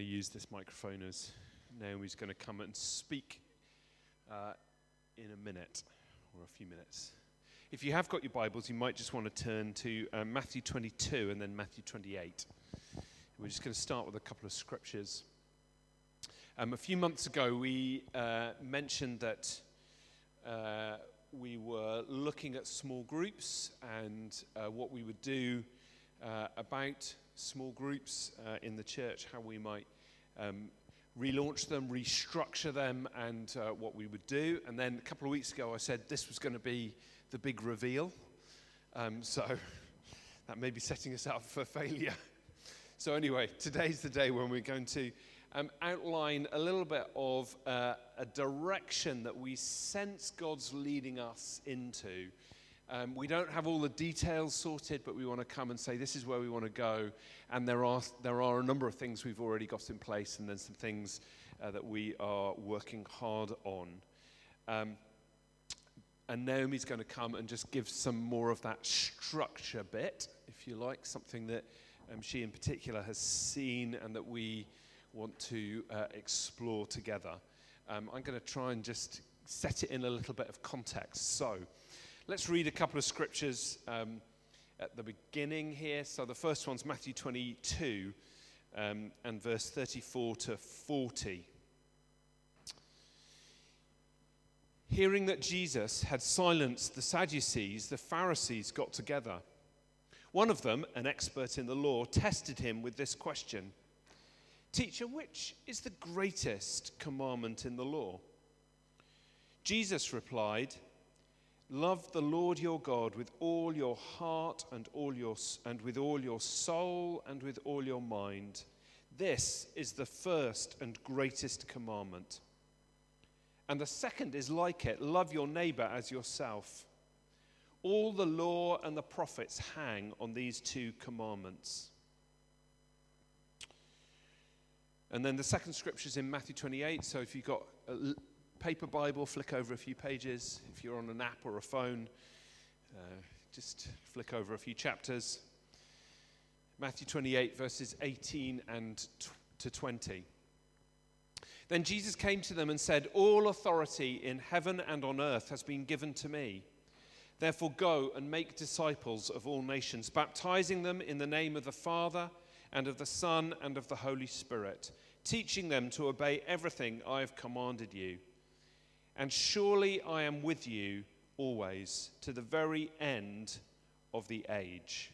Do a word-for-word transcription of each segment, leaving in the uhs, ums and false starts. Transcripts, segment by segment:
use this microphone as Naomi's going to come and speak uh, in a minute or a few minutes. If you have got your Bibles, you might just want to turn to uh, Matthew twenty-two and then Matthew twenty-eight. We're just going to start with a couple of scriptures. Um, a few months ago, we uh, mentioned that uh, we were looking at small groups and uh, what we would do uh, about small groups uh, in the church, how we might um, relaunch them, restructure them, and uh, what we would do. And then a couple of weeks ago, I said this was going to be the big reveal. Um, so that may be setting us up for failure. So anyway, today's the day when we're going to um, outline a little bit of uh, a direction that we sense God's leading us into. Um, we don't have all the details sorted, but we want to come and say this is where we want to go. And there are there are a number of things we've already got in place, and then some things uh, that we are working hard on. Um, and Naomi's going to come and just give some more of that structure bit, if you like, something that um, she in particular has seen and that we want to uh, explore together. Um, I'm going to try and just set it in a little bit of context. So let's read a couple of scriptures um, at the beginning here. So the first one's Matthew twenty-two um, and verse thirty-four to forty. Hearing that Jesus had silenced the Sadducees, the Pharisees got together. One of them, an expert in the law, tested him with this question: "Teacher, which is the greatest commandment in the law?" Jesus replied, "Love the Lord your God with all your heart and all your and with all your soul and with all your mind. This is the first and greatest commandment. And the second is like it: love your neighbor as yourself. All the law and the prophets hang on these two commandments." And then the second scripture is in Matthew twenty-eight. So if you've got a paper Bible, flick over a few pages. If you're on an app or a phone, uh, just flick over a few chapters. Matthew twenty-eight, verses eighteen and to twenty. Then Jesus came to them and said, "All authority in heaven and on earth has been given to me. Therefore go and make disciples of all nations, baptizing them in the name of the Father and of the Son and of the Holy Spirit, teaching them to obey everything I have commanded you. And surely I am with you always, to the very end of the age."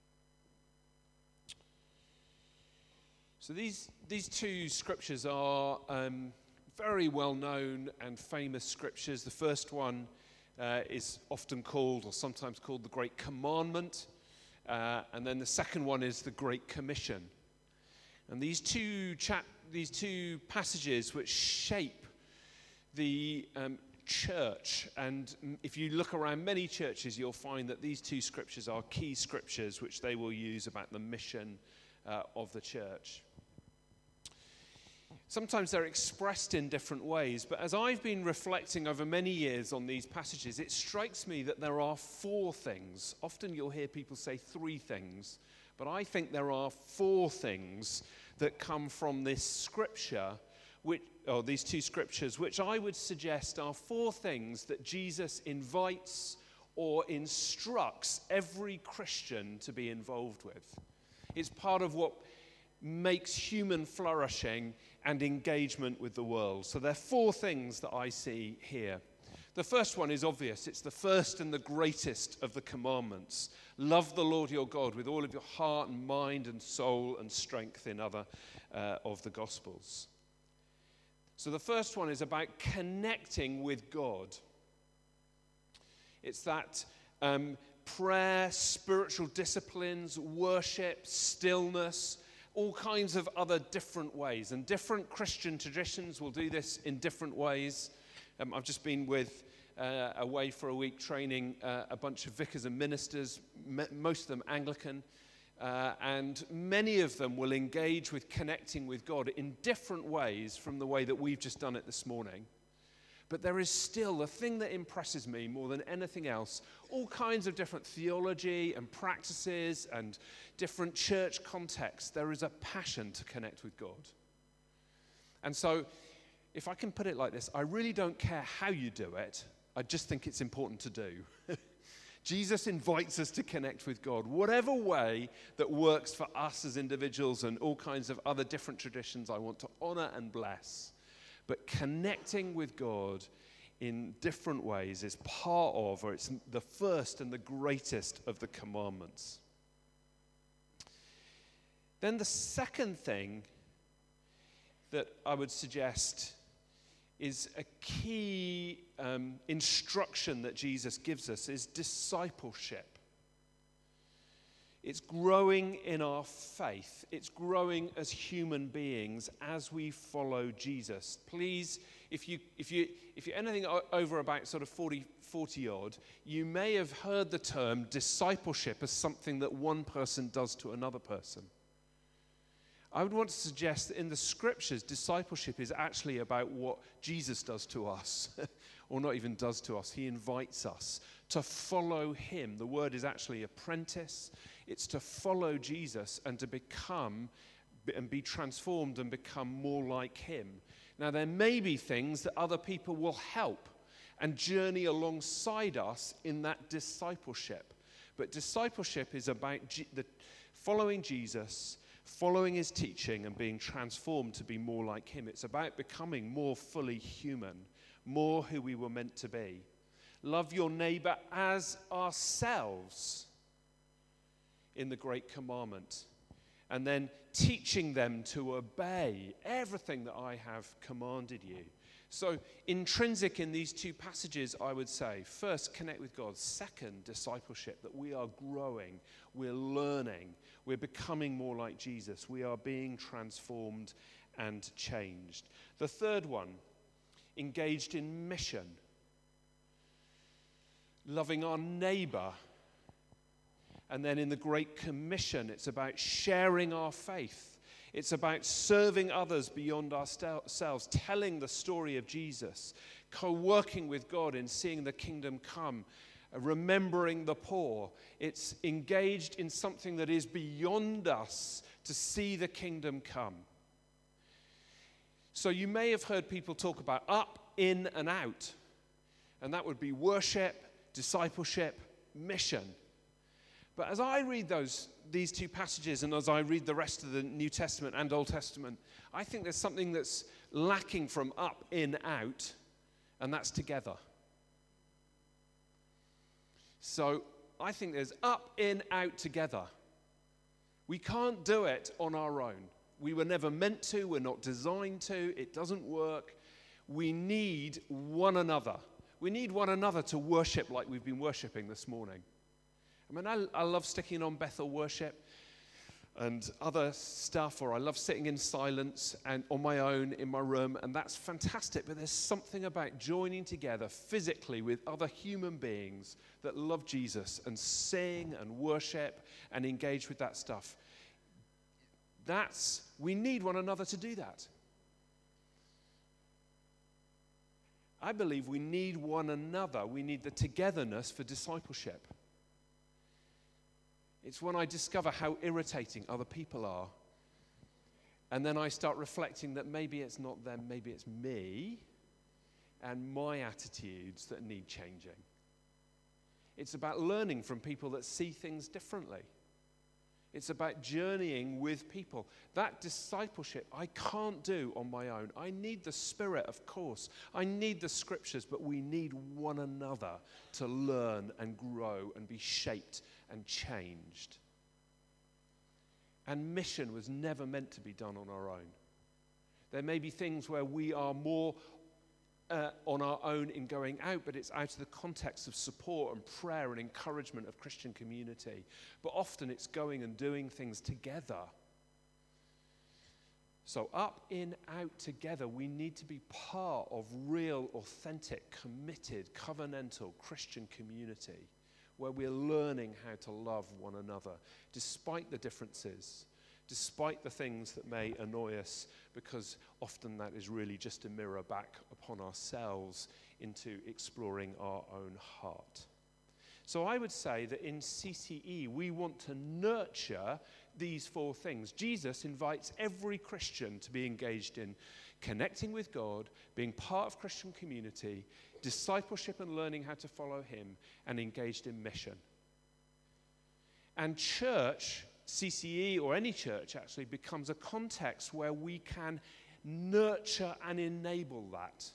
So these, these two scriptures are um, very well-known and famous scriptures. The first one uh, is often called, or sometimes called, the Great Commandment. Uh, and then the second one is the Great Commission. And these two, chap- these two passages which shape the um, church, and if you look around many churches, you'll find that these two scriptures are key scriptures which they will use about the mission uh, of the church. Sometimes they're expressed in different ways, but as I've been reflecting over many years on these passages, it strikes me that there are four things. Often you'll hear people say three things, but I think there are four things that come from this scripture, which, or these two scriptures, which I would suggest are four things that Jesus invites or instructs every Christian to be involved with. It's part of what makes human flourishing and engagement with the world. So there are four things that I see here. The first one is obvious. It's the first and the greatest of the commandments. Love the Lord your God with all of your heart and mind and soul and strength, in other uh, of the Gospels. So the first one is about connecting with God. It's that um, prayer, spiritual disciplines, worship, stillness, all kinds of other different ways. And different Christian traditions will do this in different ways. Um, I've just been with uh, away for a week training uh, a bunch of vicars and ministers, m- most of them Anglican, uh, and many of them will engage with connecting with God in different ways from the way that we've just done it this morning. But there is still the thing that impresses me more than anything else, all kinds of different theology and practices and different church contexts. There is a passion to connect with God. And so, if I can put it like this, I really don't care how you do it. I just think it's important to do. Jesus invites us to connect with God, whatever way that works for us as individuals and all kinds of other different traditions I want to honor and bless. But connecting with God in different ways is part of, or it's the first and the greatest of the commandments. Then the second thing that I would suggest is a key um, instruction that Jesus gives us is discipleship. It's growing in our faith. It's growing as human beings as we follow Jesus. Please, if you if you if you're anything over about sort of forty, forty odd, you may have heard the term discipleship as something that one person does to another person. I would want to suggest that in the scriptures, discipleship is actually about what Jesus does to us, or not even does to us. He invites us to follow him. The word is actually apprentice. It's to follow Jesus and to become and be transformed and become more like him. Now, there may be things that other people will help and journey alongside us in that discipleship. But discipleship is about G- the, following Jesus, following his teaching and being transformed to be more like him. It's about becoming more fully human, more who we were meant to be. Love your neighbor as ourselves in the great commandment. And then teaching them to obey everything that I have commanded you. So intrinsic in these two passages, I would say, first, connect with God. Second, discipleship, that we are growing, we're learning, we're becoming more like Jesus. We are being transformed and changed. The third one, engaged in mission. Loving our neighbor. And then in the Great Commission, it's about sharing our faith. It's about serving others beyond ourselves, telling the story of Jesus, co-working with God in seeing the kingdom come, remembering the poor. It's engaged in something that is beyond us to see the kingdom come. So you may have heard people talk about up, in, and out. And that would be worship, discipleship, mission. But as I read those these two passages and as I read the rest of the New Testament and Old Testament, I think there's something that's lacking from up, in, out, and that's together. So I think there's up, in, out, together. We can't do it on our own. We were never meant to. We're not designed to. It doesn't work. We need one another. We need one another to worship like we've been worshiping this morning. I mean, I, I love sticking on Bethel worship and other stuff, or I love sitting in silence and on my own in my room, and that's fantastic. But there's something about joining together physically with other human beings that love Jesus and sing and worship and engage with that stuff. That's, we need one another to do that. I believe we need one another. We need the togetherness for discipleship. It's when I discover how irritating other people are, and then I start reflecting that maybe it's not them, maybe it's me and my attitudes that need changing. It's about learning from people that see things differently. It's about journeying with people. That discipleship I can't do on my own. I need the Spirit, of course. I need the Scriptures, but we need one another to learn and grow and be shaped and changed. And mission was never meant to be done on our own. There may be things where we are more uh, on our own in going out, but it's out of the context of support and prayer and encouragement of Christian community. But often it's going and doing things together. So up, in, out, together, we need to be part of real, authentic, committed, covenantal Christian community where we're learning how to love one another, despite the differences, despite the things that may annoy us, because often that is really just a mirror back upon ourselves into exploring our own heart. So I would say that in C C E, we want to nurture these four things. Jesus invites every Christian to be engaged in connecting with God, being part of Christian community, discipleship and learning how to follow him, and engaged in mission. And church, C C E or any church actually, becomes a context where we can nurture and enable that.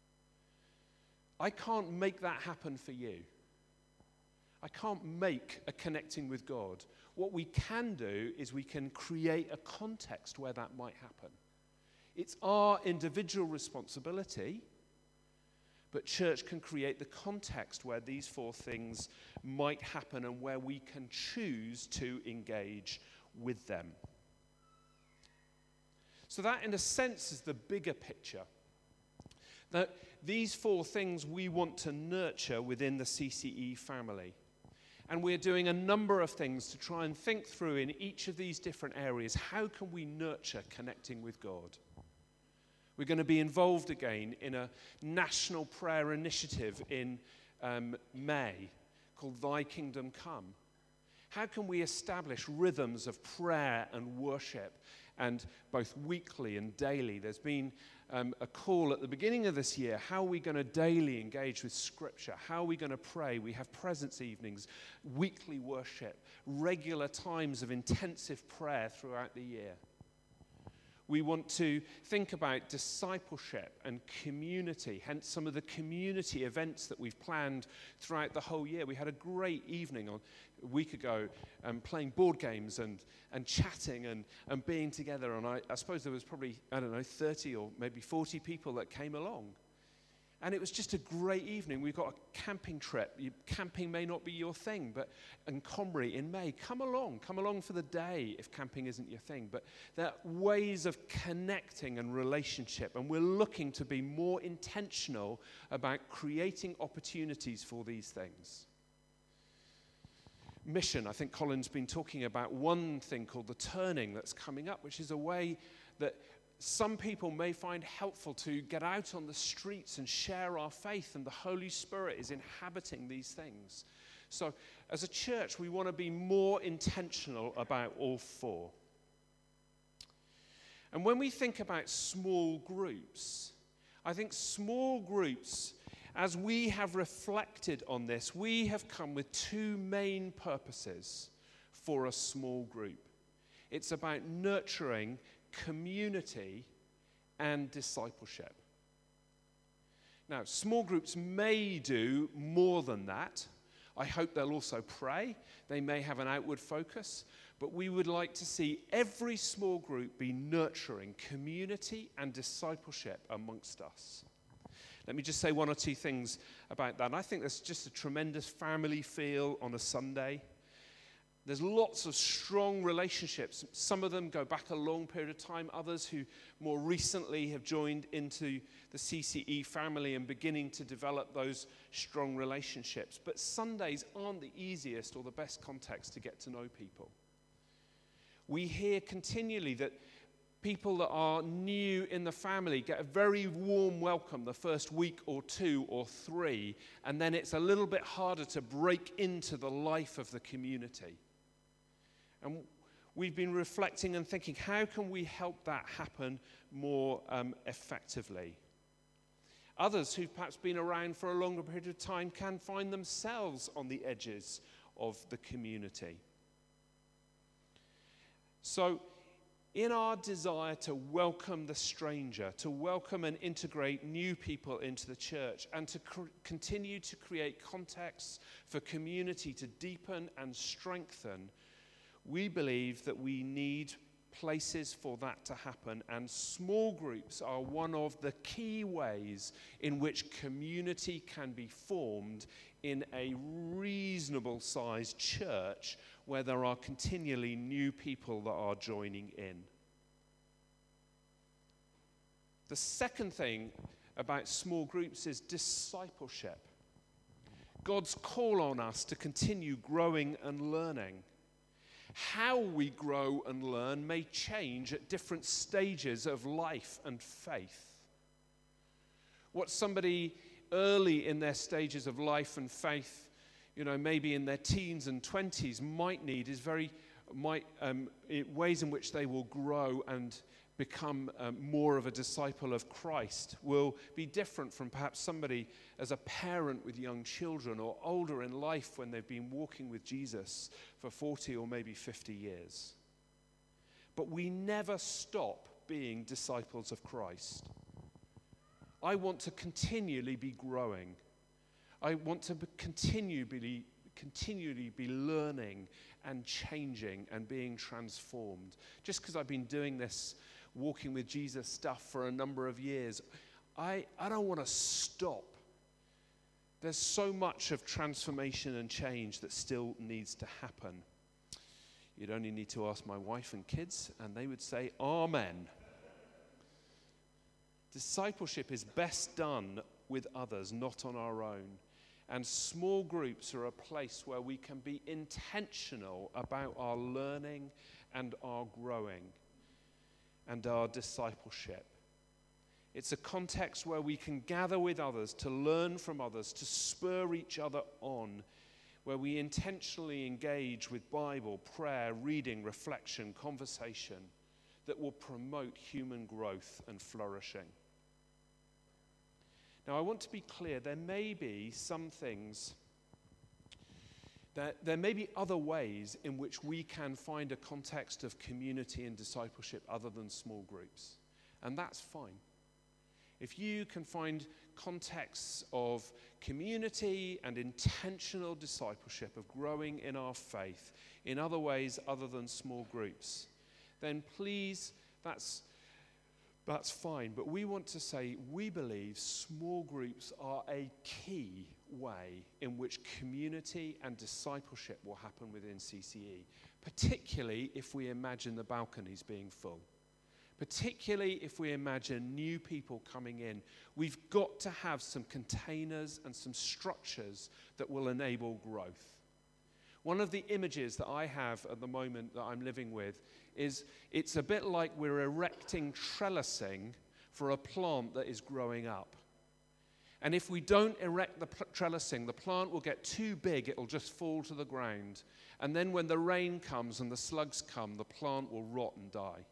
I can't make that happen for you. I can't make a connecting with God. What we can do is we can create a context where that might happen. It's our individual responsibility, but church can create the context where these four things might happen and where we can choose to engage with them. So that, in a sense, is the bigger picture. That these four things we want to nurture within the C C E family. And we're doing a number of things to try and think through in each of these different areas, how can we nurture connecting with God? We're going to be involved again in a national prayer initiative in um, May called Thy Kingdom Come. How can we establish rhythms of prayer and worship, and both weekly and daily? There's been um, a call at the beginning of this year. How are we going to daily engage with Scripture? How are we going to pray? We have presence evenings, weekly worship, regular times of intensive prayer throughout the year. We want to think about discipleship and community, hence some of the community events that we've planned throughout the whole year. We had a great evening on, a week ago um, playing board games and, and chatting and, and being together. And I, I suppose there was probably, I don't know, thirty or maybe forty people that came along. And it was just a great evening. We've got a camping trip. You, camping may not be your thing, but in Comrie in May, come along. Come along for the day if camping isn't your thing. But there are ways of connecting and relationship, and we're looking to be more intentional about creating opportunities for these things. Mission, I think Colin's been talking about one thing called the Turning that's coming up, which is a way that some people may find helpful to get out on the streets and share our faith, and the Holy Spirit is inhabiting these things. So as a church, we want to be more intentional about all four. And when we think about small groups, I think small groups, as we have reflected on this, we have come with two main purposes for a small group. It's about nurturing community and discipleship. Now, small groups may do more than that. I hope they'll also pray. They may have an outward focus, but we would like to see every small group be nurturing community and discipleship amongst us. Let me just say one or two things about that. And I think there's just a tremendous family feel on a Sunday. There's lots of strong relationships. Some of them go back a long period of time. Others who more recently have joined into the C C E family and beginning to develop those strong relationships. But Sundays aren't the easiest or the best context to get to know people. We hear continually that people that are new in the family get a very warm welcome the first week or two or three, and then it's a little bit harder to break into the life of the community. And we've been reflecting and thinking, how can we help that happen more um, effectively? Others who've perhaps been around for a longer period of time can find themselves on the edges of the community. So, in our desire to welcome the stranger, to welcome and integrate new people into the church, and to cr- continue to create contexts for community to deepen and strengthen, we believe that we need places for that to happen, and small groups are one of the key ways in which community can be formed in a reasonable sized church where there are continually new people that are joining in. The second thing about small groups is discipleship. God's call on us to continue growing and learning. How we grow and learn may change at different stages of life and faith. What somebody early in their stages of life and faith, you know, maybe in their teens and twenties might need is very, might um, ways in which they will grow and become um, more of a disciple of Christ will be different from perhaps somebody as a parent with young children or older in life when they've been walking with Jesus for forty or maybe fifty years. But we never stop being disciples of Christ. I want to continually be growing. I want to be continually, continually be learning and changing and being transformed. Just because I've been doing this walking with Jesus stuff for a number of years, I, I don't want to stop. There's so much of transformation and change that still needs to happen. You'd only need to ask my wife and kids, and they would say, Amen. Discipleship is best done with others, not on our own. And small groups are a place where we can be intentional about our learning and our growing and our discipleship. It's a context where we can gather with others to learn from others, to spur each other on, where we intentionally engage with Bible, prayer, reading, reflection, conversation that will promote human growth and flourishing. Now, I want to be clear, there may be some things, that there may be other ways in which we can find a context of community and discipleship other than small groups, and that's fine. If you can find contexts of community and intentional discipleship, of growing in our faith in other ways other than small groups, then please, that's That's fine, but we want to say we believe small groups are a key way in which community and discipleship will happen within C C E, particularly if we imagine the balconies being full, particularly if we imagine new people coming in. We've got to have some containers and some structures that will enable growth. One of the images that I have at the moment that I'm living with is it's a bit like we're erecting trellising for a plant that is growing up. And if we don't erect the trellising, the plant will get too big, it'll just fall to the ground. And then when the rain comes and the slugs come, the plant will rot and die.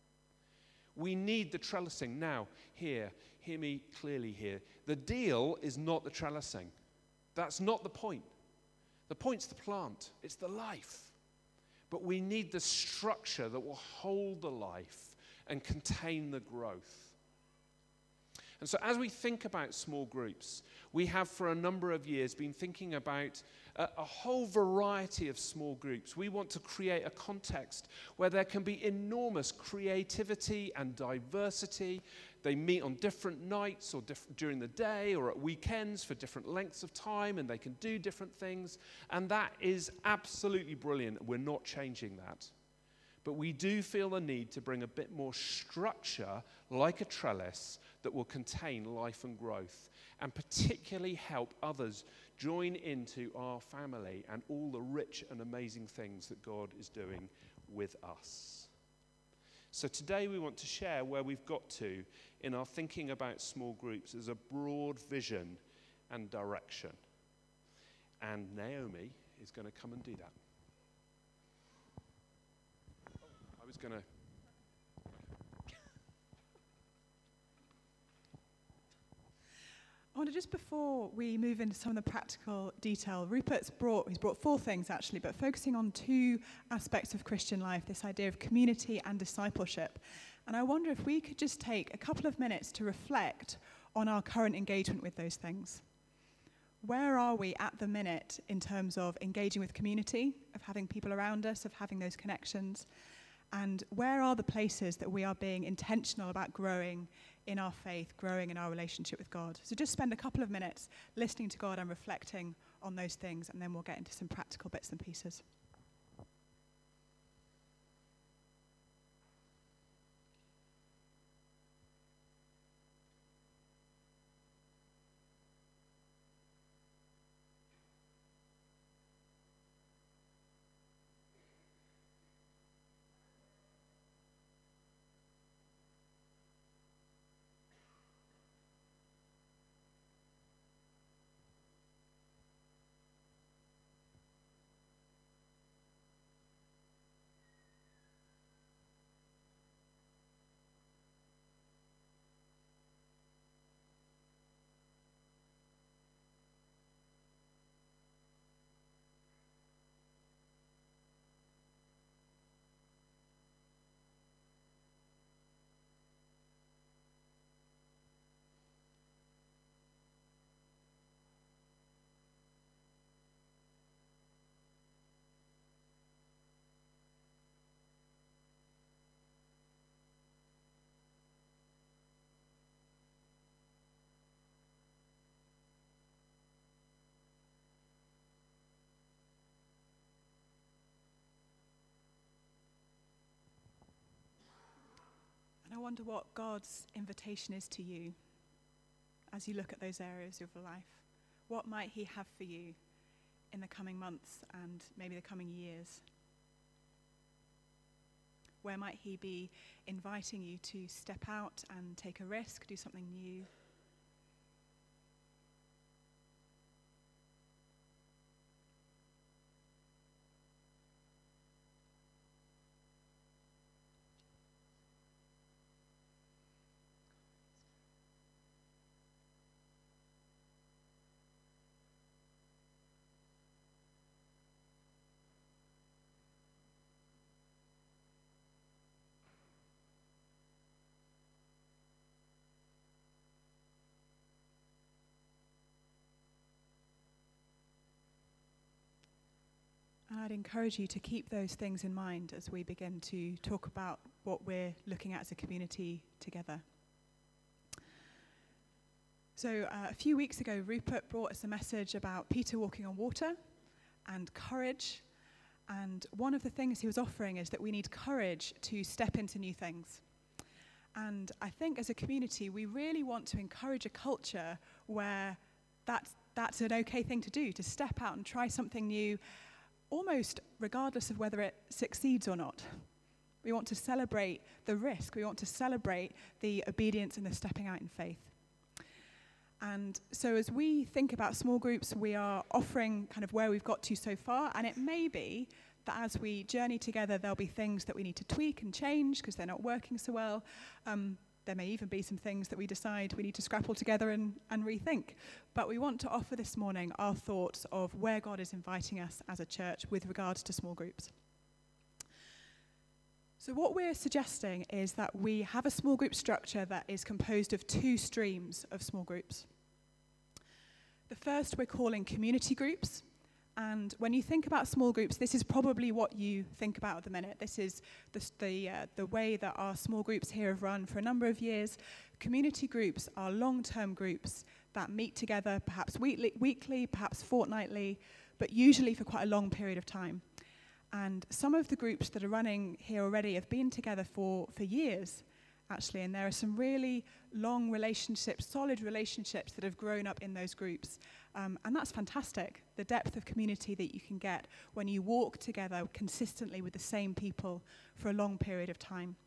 We need the trellising. Now, here, hear me clearly here. The deal is not the trellising. That's not the point. The point's the plant. It's the life. But we need the structure that will hold the life and contain the growth. And so as we think about small groups, we have for a number of years been thinking about a, a whole variety of small groups. We want to create a context where there can be enormous creativity and diversity. They meet on different nights or diff- during the day or at weekends for different lengths of time, and they can do different things. And that is absolutely brilliant. We're not changing that. But we do feel the need to bring a bit more structure, like a trellis, that will contain life and growth, and particularly help others join into our family and all the rich and amazing things that God is doing with us. So today we want to share where we've got to in our thinking about small groups as a broad vision and direction. And Naomi is going to come and do that. I was going to... I wonder, just before we move into some of the practical detail, Rupert's brought, he's brought four things actually, but focusing on two aspects of Christian life, this idea of community and discipleship. And I wonder if we could just take a couple of minutes to reflect on our current engagement with those things. Where are we at the minute in terms of engaging with community, of having people around us, of having those connections? And where are the places that we are being intentional about growing in our faith, growing in our relationship with God? So just spend a couple of minutes listening to God and reflecting on those things, and then we'll get into some practical bits and pieces. I wonder what God's invitation is to you as you look at those areas of your life. What might he have for you in the coming months and maybe the coming years? Where might he be inviting you to step out and take a risk, do something new? And I'd encourage you to keep those things in mind as we begin to talk about what we're looking at as a community together. So uh, a few weeks ago, Rupert brought us a message about Peter walking on water and courage. And one of the things he was offering is that we need courage to step into new things. And I think as a community, we really want to encourage a culture where that's, that's an okay thing to do, to step out and try something new, almost regardless of whether it succeeds or not. We want to celebrate the risk. We want to celebrate the obedience and the stepping out in faith. And so as we think about small groups, we are offering kind of where we've got to so far, and it may be that as we journey together, there'll be things that we need to tweak and change because they're not working so well. Um, There may even be some things that we decide we need to scrap all together and, and rethink. But we want to offer this morning our thoughts of where God is inviting us as a church with regards to small groups. So what we're suggesting is that we have a small group structure that is composed of two streams of small groups. The first we're calling community groups. And when you think about small groups, this is probably what you think about at the minute. This is the the, uh, the way that our small groups here have run for a number of years. Community groups are long-term groups that meet together, perhaps weekly, weekly, perhaps fortnightly, but usually for quite a long period of time. And some of the groups that are running here already have been together for, for years, actually, and there are some really long relationships, solid relationships that have grown up in those groups. Um, and that's fantastic, the depth of community that you can get when you walk together consistently with the same people for a long period of time.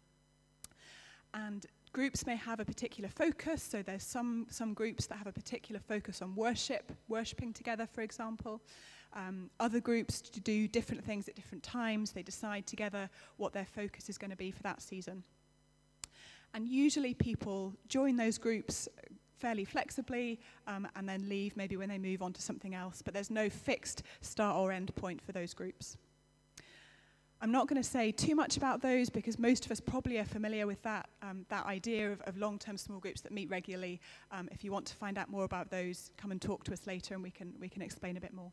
And groups may have a particular focus, so there's some, some groups that have a particular focus on worship, worshipping together, for example. Um, other groups to do different things at different times. They decide together what their focus is going to be for that season. And usually people join those groups fairly flexibly um, and then leave maybe when they move on to something else, but there's no fixed start or end point for those groups. I'm not going to say too much about those because most of us probably are familiar with that, um, that idea of, of long-term small groups that meet regularly. Um, if you want to find out more about those, come and talk to us later and we can, we can explain a bit more.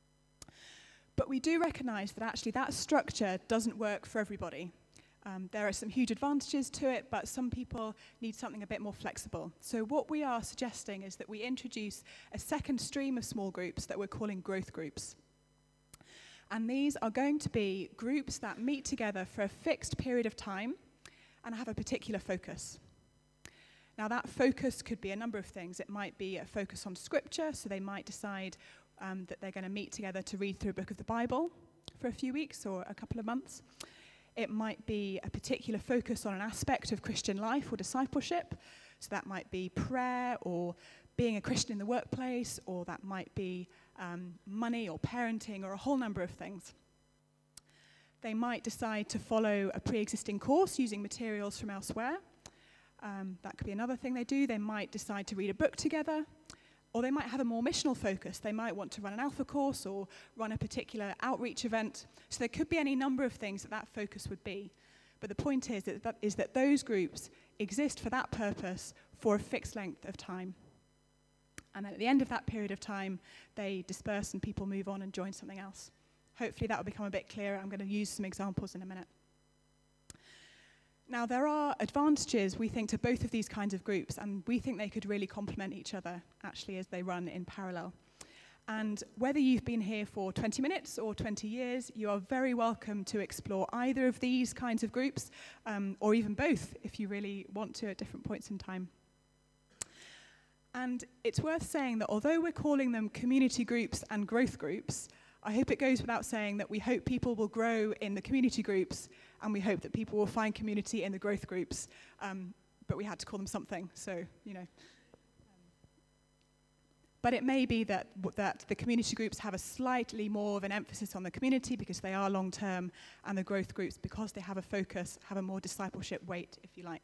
But we do recognize that actually that structure doesn't work for everybody. Um, there are some huge advantages to it, but some people need something a bit more flexible. So what we are suggesting is that we introduce a second stream of small groups that we're calling growth groups. And these are going to be groups that meet together for a fixed period of time and have a particular focus. Now that focus could be a number of things. It might be a focus on scripture, so they might decide um, that they're going to meet together to read through a book of the Bible for a few weeks or a couple of months. It might be a particular focus on an aspect of Christian life or discipleship. So that might be prayer or being a Christian in the workplace, or that might be um, money or parenting or a whole number of things. They might decide to follow a pre-existing course using materials from elsewhere. Um, that could be another thing they do. They might decide to read a book together. Or they might have a more missional focus. They might want to run an alpha course or run a particular outreach event. So there could be any number of things that that focus would be. But the point is that, that, is that those groups exist for that purpose for a fixed length of time. And at the end of that period of time, they disperse and people move on and join something else. Hopefully that will become a bit clearer. I'm going to use some examples in a minute. Now, there are advantages, we think, to both of these kinds of groups, and we think they could really complement each other, actually, as they run in parallel. And whether you've been here for twenty minutes or twenty years, you are very welcome to explore either of these kinds of groups, um, or even both if you really want to at different points in time. And it's worth saying that although we're calling them community groups and growth groups, I hope it goes without saying that we hope people will grow in the community groups, and we hope that people will find community in the growth groups. Um, but we had to call them something, so, you know. But it may be that, that the community groups have a slightly more of an emphasis on the community because they are long-term, and the growth groups, because they have a focus, have a more discipleship weight, if you like.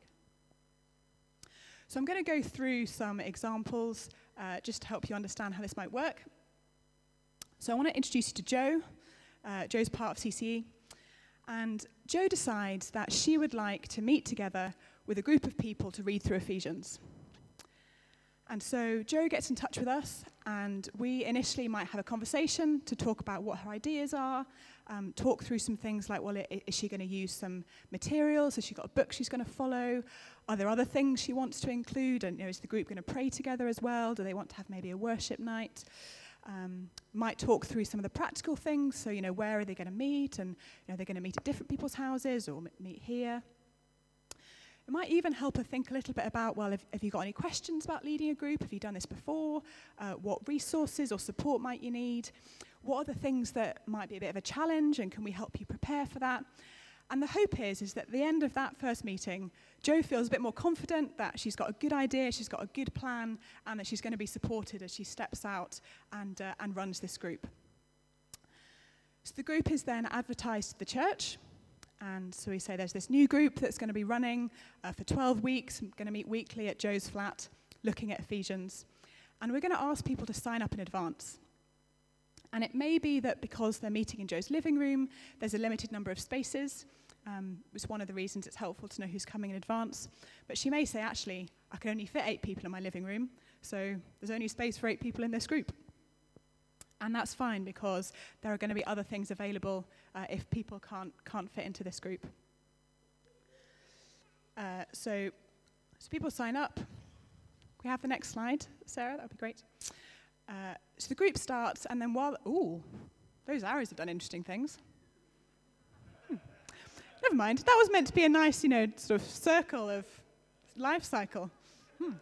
So I'm going to go through some examples uh, just to help you understand how this might work. So I want to introduce you to Jo. Uh, Jo's part of C C E. And Jo decides that she would like to meet together with a group of people to read through Ephesians. And so Jo gets in touch with us, and we initially might have a conversation to talk about what her ideas are, um, talk through some things like, well, is she going to use some materials? Has she got a book she's going to follow? Are there other things she wants to include? And you know, is the group going to pray together as well? Do they want to have maybe a worship night? Um, might talk through some of the practical things. So, you know, where are they going to meet? And, you know, are they going to meet at different people's houses or m- meet here? It might even help her think a little bit about, well, have, have you got any questions about leading a group? Have you done this before? Uh, what resources or support might you need? What are the things that might be a bit of a challenge, and can we help you prepare for that? And the hope is, is that at the end of that first meeting, Jo feels a bit more confident that she's got a good idea, she's got a good plan, and that she's going to be supported as she steps out and, uh, and runs this group. So the group is then advertised to the church. And so we say there's this new group that's going to be running uh, for twelve weeks, going to meet weekly at Jo's flat, looking at Ephesians. And we're going to ask people to sign up in advance. And it may be that because they're meeting in Jo's living room, there's a limited number of spaces. Um, it's one of the reasons it's helpful to know who's coming in advance. But she may say, actually, I can only fit eight people in my living room, so there's only space for eight people in this group. And that's fine, because there are going to be other things available uh, if people can't can't fit into this group. Uh, so, so people sign up. We have the next slide, Sarah. That would be great. Uh, so the group starts, and then while ooh, those arrows have done interesting things. Hmm. Never mind. That was meant to be a nice, you know, sort of circle of life cycle. Hmm.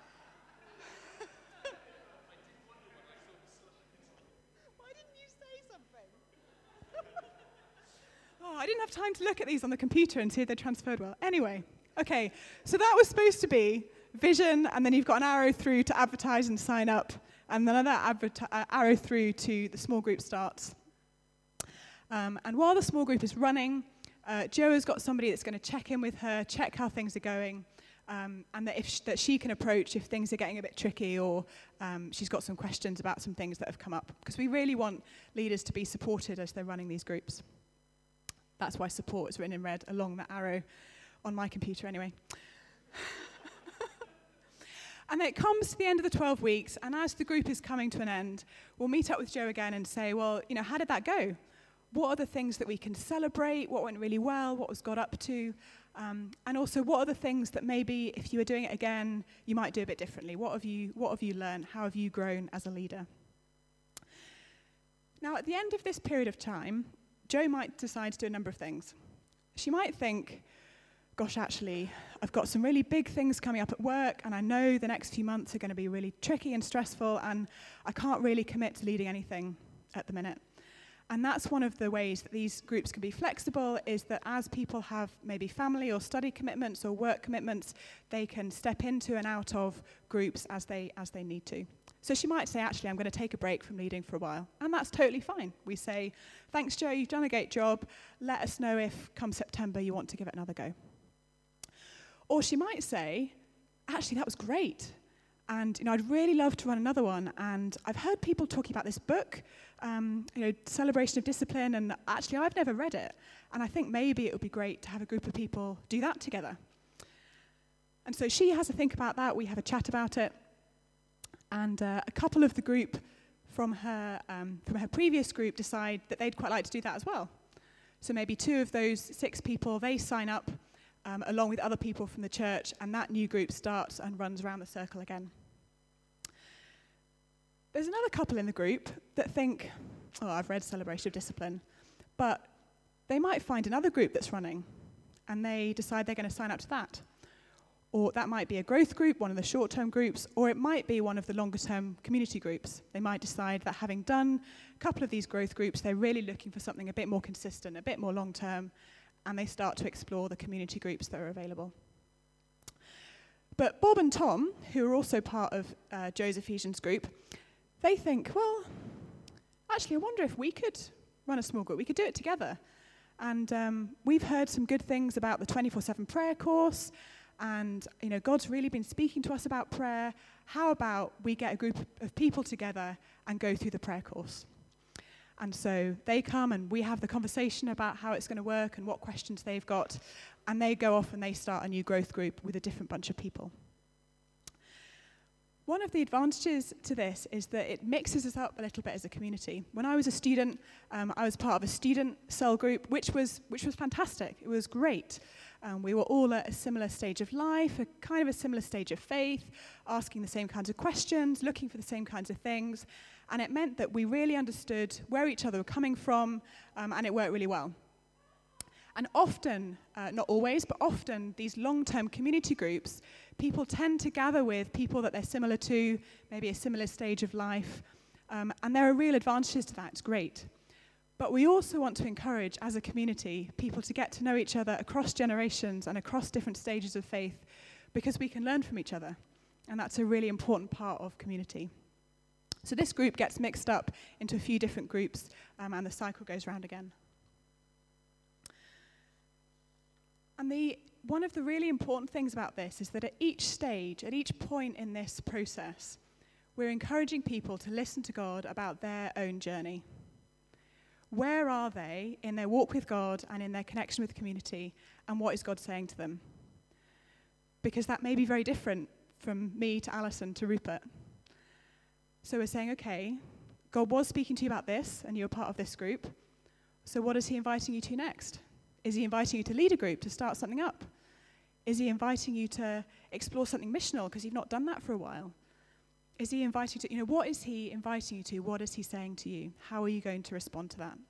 Oh, I didn't have time to look at these on the computer and see if they transferred well. Anyway, okay, so that was supposed to be vision, and then you've got an arrow through to advertise and sign up, and then another adver- uh, arrow through to the small group starts. Um, and while the small group is running, uh, Jo has got somebody that's going to check in with her, check how things are going, um, and that, if sh- that she can approach if things are getting a bit tricky, or um, she's got some questions about some things that have come up. Because we really want leaders to be supported as they're running these groups. That's why support is written in red along that arrow on my computer anyway. And then it comes to the end of the twelve weeks, and as the group is coming to an end, we'll meet up with Jo again and say, well, you know, how did that go? What are the things that we can celebrate? What went really well? What was God up to? Um, and also, what are the things that maybe if you were doing it again, you might do a bit differently? What have you, what have you learned? How have you grown as a leader? Now, at the end of this period of time, Jo might decide to do a number of things. She might think, gosh, actually, I've got some really big things coming up at work, and I know the next few months are going to be really tricky and stressful, and I can't really commit to leading anything at the minute. And that's one of the ways that these groups can be flexible, is that as people have maybe family or study commitments or work commitments, they can step into and out of groups as they as they need to. So she might say, actually, I'm going to take a break from leading for a while. And that's totally fine. We say, thanks, Jo, you've done a great job. Let us know if, come September, you want to give it another go. Or she might say, actually, that was great. And, you know, I'd really love to run another one. And I've heard people talking about this book, um, you know, Celebration of Discipline, and actually, I've never read it. And I think maybe it would be great to have a group of people do that together. And so she has to think about that. We have a chat about it. And uh, a couple of the group from her um, from her previous group decide that they'd quite like to do that as well. So maybe two of those six people, they sign up um, along with other people from the church, and that new group starts and runs around the circle again. There's another couple in the group that think, oh, I've read Celebration of Discipline, but they might find another group that's running, and they decide they're going to sign up to that. Or that might be a growth group, one of the short-term groups, or it might be one of the longer-term community groups. They might decide that having done a couple of these growth groups, they're really looking for something a bit more consistent, a bit more long-term, and they start to explore the community groups that are available. But Bob and Tom, who are also part of uh, Joe's Ephesians group, they think, well, actually, I wonder if we could run a small group. We could do it together. And um, we've heard some good things about the twenty-four seven prayer course, and you know, God's really been speaking to us about prayer. How about we get a group of people together and go through the prayer course? And so they come and we have the conversation about how it's going to work and what questions they've got, and they go off and they start a new growth group with a different bunch of people. One of the advantages to this is that it mixes us up a little bit as a community. When I was a student, um, I was part of a student cell group, which was which was fantastic. It was great. Um, we were all at a similar stage of life, a kind of a similar stage of faith, asking the same kinds of questions, looking for the same kinds of things, and it meant that we really understood where each other were coming from, um, and it worked really well. And often, uh, not always, but often, these long-term community groups, people tend to gather with people that they're similar to, maybe a similar stage of life, um, and there are real advantages to that. It's great. But we also want to encourage, as a community, people to get to know each other across generations and across different stages of faith, because we can learn from each other, and that's a really important part of community. So this group gets mixed up into a few different groups, um, and the cycle goes round again. And the one of the really important things about this is that at each stage, at each point in this process, we're encouraging people to listen to God about their own journey. Where are they in their walk with God and in their connection with the community, and what is God saying to them? Because that may be very different from me to Alison to Rupert. So we're saying, okay, God was speaking to you about this, and you're part of this group. So what is he inviting you to next? Is he inviting you to lead a group, to start something up? Is he inviting you to explore something missional because you've not done that for a while? Is he inviting you to, you know, what is he inviting you to? What is he saying to you? How are you going to respond to that?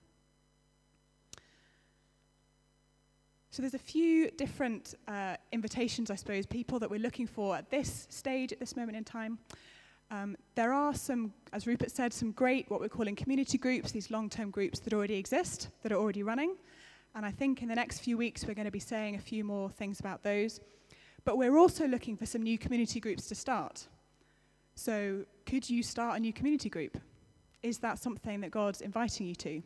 So there's a few different uh, invitations, I suppose, people that we're looking for at this stage, at this moment in time. Um, there are some, as Rupert said, some great, what we're calling community groups, these long-term groups that already exist, that are already running. And I think in the next few weeks, we're going to be saying a few more things about those. But we're also looking for some new community groups to start. So could you start a new community group? Is that something that God's inviting you to?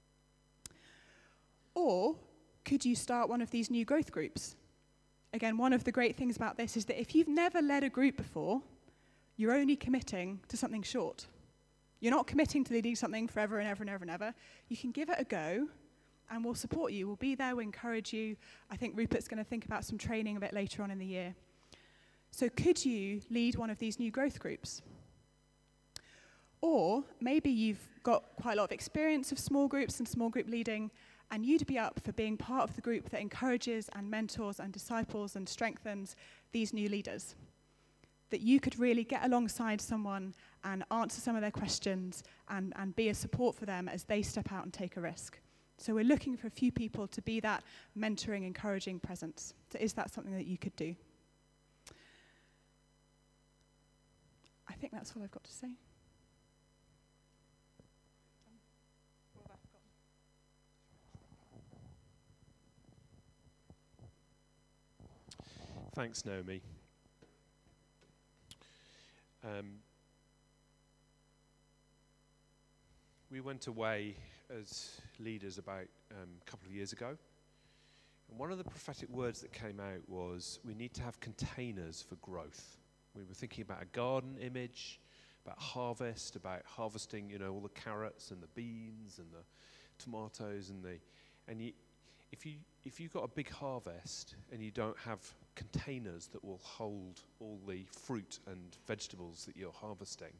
Or could you start one of these new growth groups? Again, one of the great things about this is that if you've never led a group before, you're only committing to something short. You're not committing to leading something forever and ever and ever and ever. You can give it a go, and we'll support you. We'll be there, we'll encourage you. I think Rupert's going to think about some training a bit later on in the year. So could you lead one of these new growth groups? Or maybe you've got quite a lot of experience of small groups and small group leading, and you'd be up for being part of the group that encourages and mentors and disciples and strengthens these new leaders. That you could really get alongside someone and answer some of their questions and, and be a support for them as they step out and take a risk. So we're looking for a few people to be that mentoring, encouraging presence. So is that something that you could do? I think that's all I've got to say. Thanks, Naomi. Um, we went away as leaders about um, a couple of years ago. And one of the prophetic words that came out was, we need to have containers for growth. We were thinking about a garden image, about harvest, about harvesting, you know, all the carrots and the beans and the tomatoes and the, and you, if you if you've got a big harvest and you don't have containers that will hold all the fruit and vegetables that you're harvesting,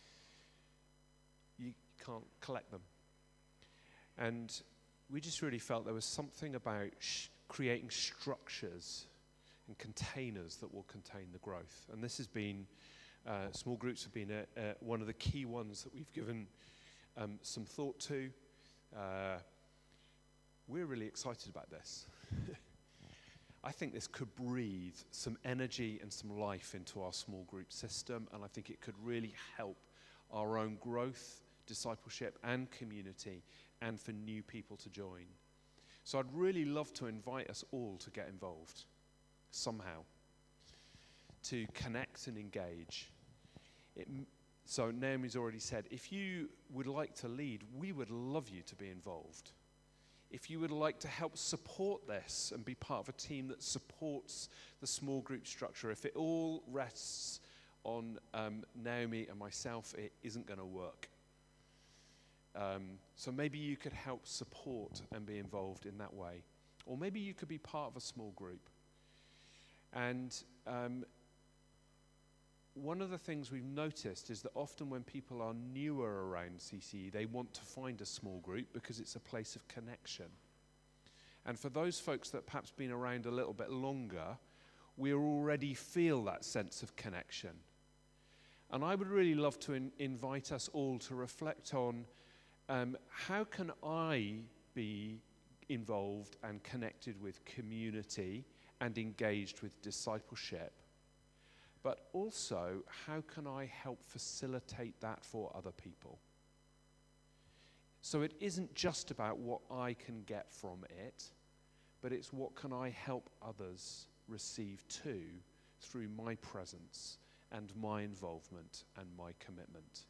you can't collect them. And we just really felt there was something about sh- creating structures and containers that will contain the growth. And this has been Uh, small groups have been a, a, one of the key ones that we've given um, some thought to. Uh, we're really excited about this. I think this could breathe some energy and some life into our small group system, and I think it could really help our own growth, discipleship, and community, and for new people to join. So I'd really love to invite us all to get involved somehow, to connect and engage. It, so Naomi's already said, if you would like to lead, we would love you to be involved. If you would like to help support this and be part of a team that supports the small group structure, if it all rests on um, Naomi and myself, it isn't going to work. Um, so maybe you could help support and be involved in that way. Or maybe you could be part of a small group. And um, one of the things we've noticed is that often when people are newer around C C E, they want to find a small group because it's a place of connection. And for those folks that perhaps been around a little bit longer, we already feel that sense of connection. And I would really love to in- invite us all to reflect on um, how can I be involved and connected with community and engaged with discipleship? But also, how can I help facilitate that for other people? So it isn't just about what I can get from it, but it's what can I help others receive too through my presence and my involvement and my commitment.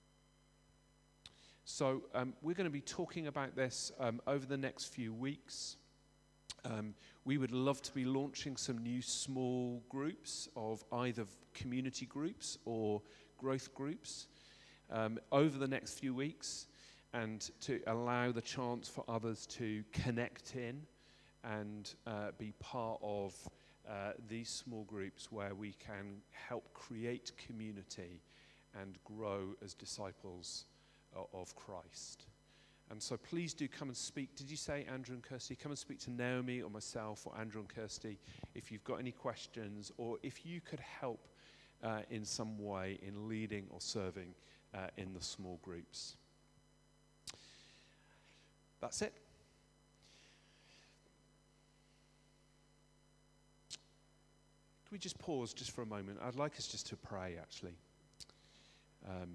So um, we're going to be talking about this um, over the next few weeks. Um, we would love to be launching some new small groups of either community groups or growth groups um, over the next few weeks, and to allow the chance for others to connect in and uh, be part of uh, these small groups where we can help create community and grow as disciples uh, of Christ. And so please do come and speak. Did you say Andrew and Kirsty? Come and speak to Naomi or myself or Andrew and Kirsty if you've got any questions, or if you could help uh, in some way in leading or serving uh, in the small groups. That's it. Can we just pause just for a moment? I'd like us just to pray, actually. Um,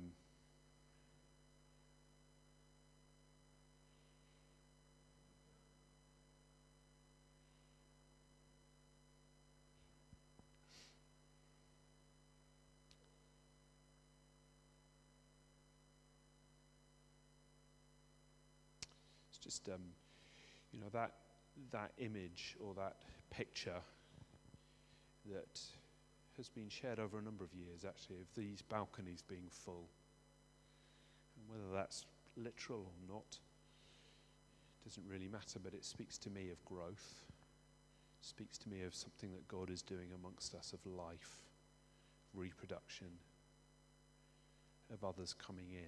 Just, um, you know, that that image or that picture that has been shared over a number of years, actually, of these balconies being full. And whether that's literal or not doesn't really matter, but it speaks to me of growth. It speaks to me of something that God is doing amongst us, of life, reproduction, of others coming in.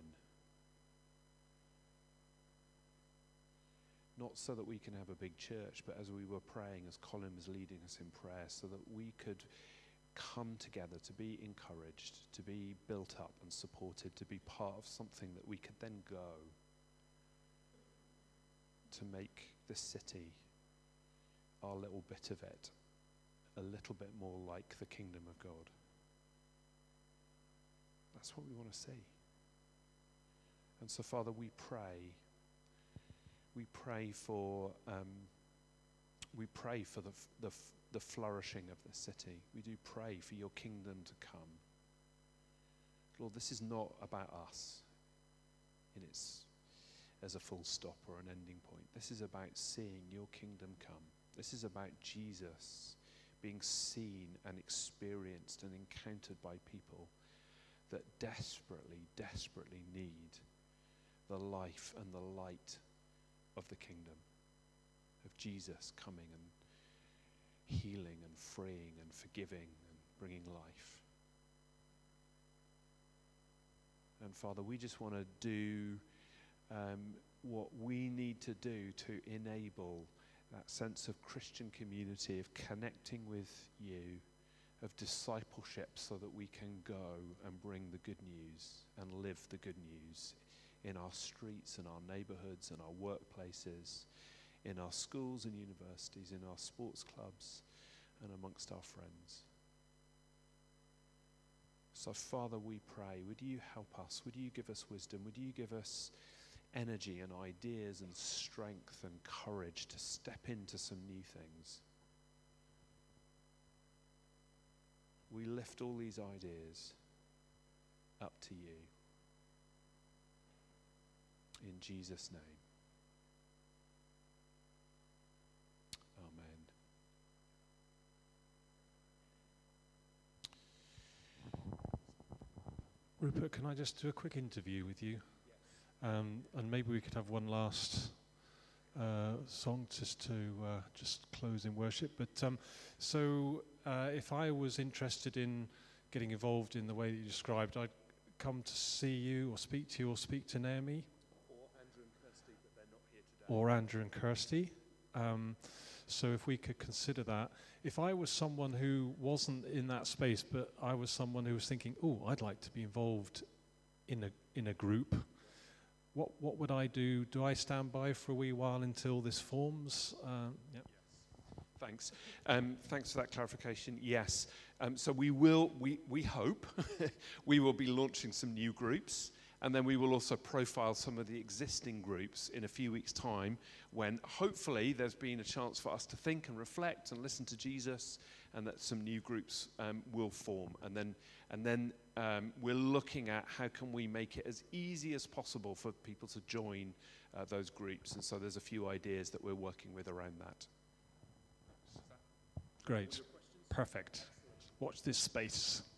Not so that we can have a big church, but as we were praying, as Colin was leading us in prayer, so that we could come together to be encouraged, to be built up and supported, to be part of something that we could then go to make the city, our little bit of it, a little bit more like the kingdom of God. That's what we want to see. And so, Father, we pray We pray for um, we pray for the, f- the, f- the flourishing of the city. We do pray for your kingdom to come. Lord, this is not about us in its as a full stop or an ending point. This is about seeing your kingdom come. This is about Jesus being seen and experienced and encountered by people that desperately, desperately need the life and the light of the kingdom, of Jesus coming and healing and freeing and forgiving and bringing life. And Father, we just want to do um, what we need to do to enable that sense of Christian community, of connecting with you, of discipleship so that we can go and bring the good news and live the good news in our streets, in our neighborhoods, in our workplaces, in our schools and universities, in our sports clubs, and amongst our friends. So, Father, we pray, would you help us? Would you give us wisdom? Would you give us energy and ideas and strength and courage to step into some new things? We lift all these ideas up to you. In Jesus' name. Amen. Rupert, can I just do a quick interview with you? Um, and maybe we could have one last uh, song just to uh, just close in worship. But um, so uh, if I was interested in getting involved in the way that you described, I'd come to see you or speak to you or speak to Naomi. Or Andrew and Kirsty, but they're not here today. Or Andrew and Kirsty. Um, so if we could consider that. If I was someone who wasn't in that space, but I was someone who was thinking, oh, I'd like to be involved in a in a group, what what would I do? Do I stand by for a wee while until this forms? Uh, yeah. Yes. Thanks. Um, thanks for that clarification. Yes. Um, so we will, we, we hope, we will be launching some new groups. And then we will also profile some of the existing groups in a few weeks' time when hopefully there's been a chance for us to think and reflect and listen to Jesus, and that some new groups um, will form. And then and then um, we're looking at how can we make it as easy as possible for people to join uh, those groups. And so there's a few ideas that we're working with around that. Great. Perfect. Watch this space.